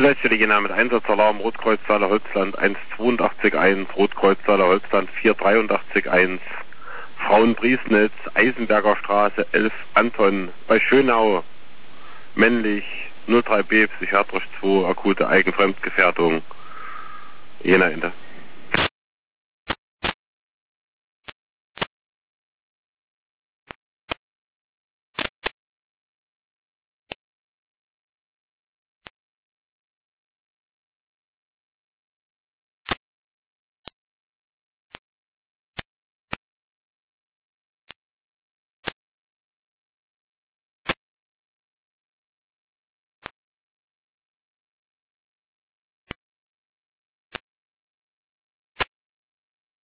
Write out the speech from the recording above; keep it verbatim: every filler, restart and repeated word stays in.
Letzte Jena mit Einsatzalarm, Rotkreuzsaale Holzland eins acht zwei eins, Rotkreuzsaale Holzland vier drei acht eins, Frauenbriesnitz, Eisenberger Straße elf Anton, bei Schönau, männlich, null drei B, psychiatrisch zwei, akute Eigenfremdgefährdung, Jena Ende.